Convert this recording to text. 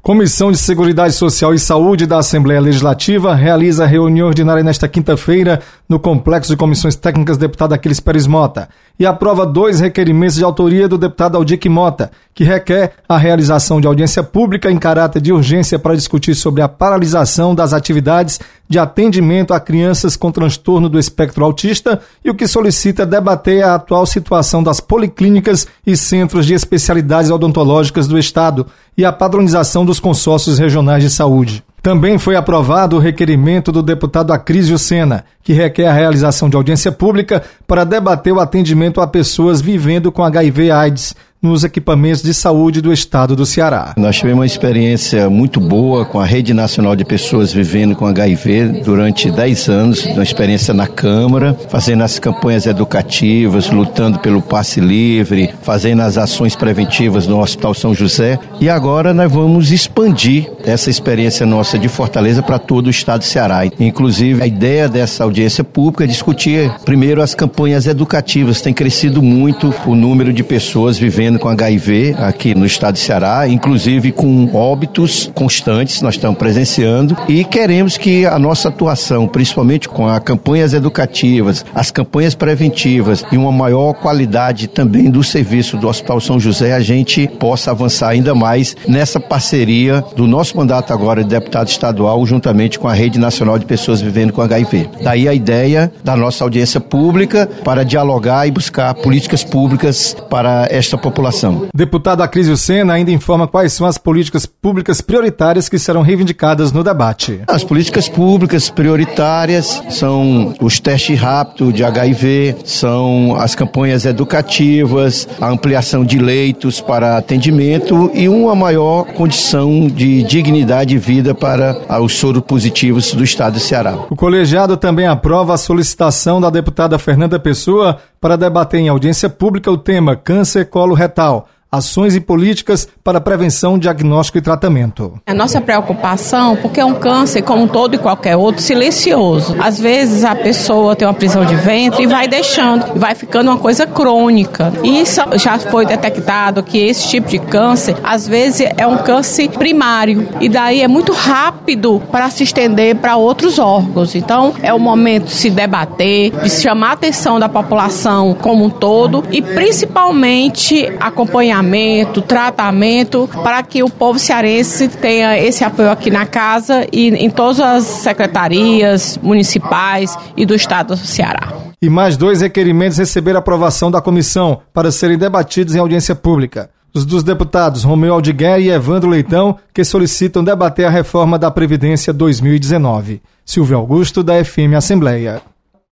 Comissão de Seguridade Social e Saúde da Assembleia Legislativa realiza reunião ordinária nesta quinta-feira no Complexo de Comissões Técnicas deputado Aquiles Pérez Mota e aprova 2 requerimentos de autoria do deputado Aldique Mota, que requer a realização de audiência pública em caráter de urgência para discutir sobre a paralisação das atividades de atendimento a crianças com transtorno do espectro autista e o que solicita debater a atual situação das policlínicas e centros de especialidades odontológicas do Estado e a padronização dos consórcios regionais de saúde. Também foi aprovado o requerimento do deputado Acrísio Sena, que requer a realização de audiência pública para debater o atendimento a pessoas vivendo com HIV/AIDS nos equipamentos de saúde do estado do Ceará. Nós tivemos uma experiência muito boa com a Rede Nacional de Pessoas Vivendo com HIV durante 10 anos, uma experiência na Câmara, fazendo as campanhas educativas, lutando pelo passe livre, fazendo as ações preventivas no Hospital São José. E agora nós vamos expandir essa experiência nossa de Fortaleza para todo o estado do Ceará. Inclusive, a ideia dessa audiência pública é discutir primeiro as campanhas educativas. Tem crescido muito o número de pessoas vivendo com HIV aqui no estado de Ceará, inclusive com óbitos constantes, nós estamos presenciando, e queremos que a nossa atuação, principalmente com as campanhas educativas, as campanhas preventivas e uma maior qualidade também do serviço do Hospital São José, a gente possa avançar ainda mais nessa parceria do nosso mandato agora de deputado estadual, juntamente com a Rede Nacional de Pessoas Vivendo com HIV. Daí a ideia da nossa audiência pública para dialogar e buscar políticas públicas para esta população. Deputado Acrísio Sena ainda informa quais são as políticas públicas prioritárias que serão reivindicadas no debate. As políticas públicas prioritárias são os testes rápidos de HIV, são as campanhas educativas, a ampliação de leitos para atendimento e uma maior condição de dignidade e vida para os soropositivos do estado do Ceará. O colegiado também aprova a solicitação da deputada Fernanda Pessoa para debater em audiência pública o tema câncer coloretal, ações e políticas para prevenção, diagnóstico e tratamento. A nossa preocupação, porque é um câncer, como todo e qualquer outro, silencioso. Às vezes a pessoa tem uma prisão de ventre e vai deixando, e vai ficando uma coisa crônica. E isso já foi detectado que esse tipo de câncer, às vezes é um câncer primário, e daí é muito rápido para se estender para outros órgãos. Então é o momento de se debater, de chamar a atenção da população como um todo e principalmente acompanhamento, tratamento, para que o povo cearense tenha esse apoio aqui na casa e em todas as secretarias municipais e do estado do Ceará. E mais 2 requerimentos receberam aprovação da comissão para serem debatidos em audiência pública. Os dos deputados Romeu Aldiguer e Evandro Leitão, que solicitam debater a reforma da Previdência 2019. Silvio Augusto, da FM Assembleia.